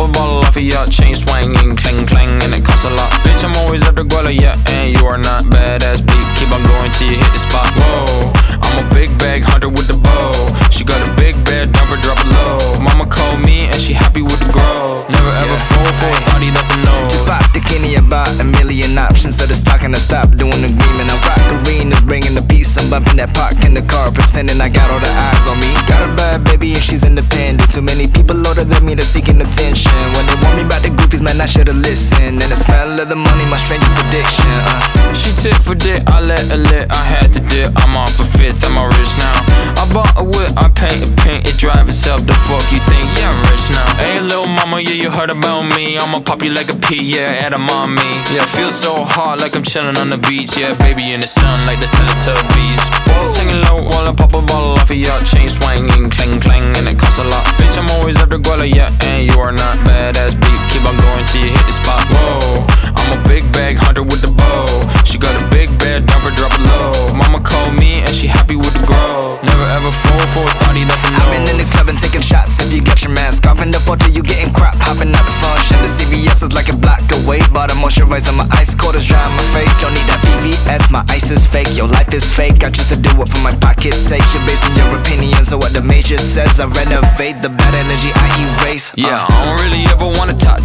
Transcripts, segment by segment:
a bottle off of ya. Chain swinging, clang clang, and it costs a lot. Bitch, I'm always at the guala, yeah, and you are not badass beat. Keep on going till you hit the spot. Whoa, I'm a big bag hunter with the bow. She got a big bed, number drop it low. Mama called me and she happy with the grow. Never ever fall for a thotty, that's a no. Just bought the Kenny, about a million options. So the stock and I stopped doing agreement. I rock arenas, bringing the peace. I'm bumping that park in the car, pretending I got all the eyes on me. Got a bad baby and she's independent. Too many people older than me, they're seeking attention. When they warn me about the goofies, man, I should've listened. And the smell of the money, my strangest addiction. She tit for dick, I let her lit. I had to dip, I'm off a fifth, I'm all rich now. I bought a whip, I paint a paint, it drive itself. The fuck you think? Yeah, I'm rich now. Hey, little mama, yeah, you heard about me. I'ma pop you like a pea, yeah, at a mommy. Yeah, feel so hot like I'm chilling on the beach. Yeah, baby in the sun like the Teletubbies. Walls hanging low while I pop a bottle off of ya. Chain swinging, clang clang, and it costs a lot. Bitch, I'm always at the guala, yeah, and you are not badass beat. Keep on going till you hit the spot. Whoa, I'm a big bag hunter with the bow. She got a big bed, number drop it low. Mama called me and she happy with the grow. Never ever fall for a thotty, that's a no. I've been in the club and taking shots. If you got your mask off in the photo, you getting crap. Hopping out the function, the CVS is like a block away. Bought a moisturizer, my ice cold is dry on my face. Don't need that VVS, my ice is fake. Your life is fake, I choose to do it for my pocket's sake. You're basing your opinions on what the major says. I renovate the bad energy, I erase. Yeah, I don't really ever wanna top.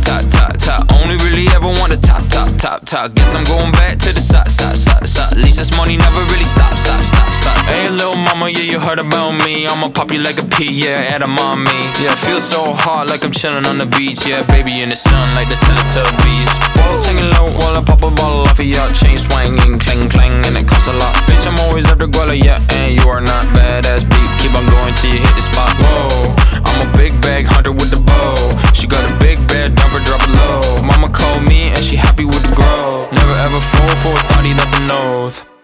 Only really ever wanna top. Guess I'm going back to the side. At least this money never really stops. Hey, little mama, yeah, you heard about me. I'ma pop you like a pea, yeah, at a mommy. Yeah, feel so hot like I'm chilling on the beach. Yeah, baby in the sun like the Teletubbies. Walls hanging low while I pop a bottle off of ya. Chain swinging, clang clang, and it costs a lot. Bitch, I'm always at the guala, yeah, and you are not badass beat. Keep on going till you hit the spot. Whoa, I'm a big bag hunter with the bow. She got a big bed, number drop it low. Mama called me and she happy with the grow. Never ever fall for a thotty, that's a no.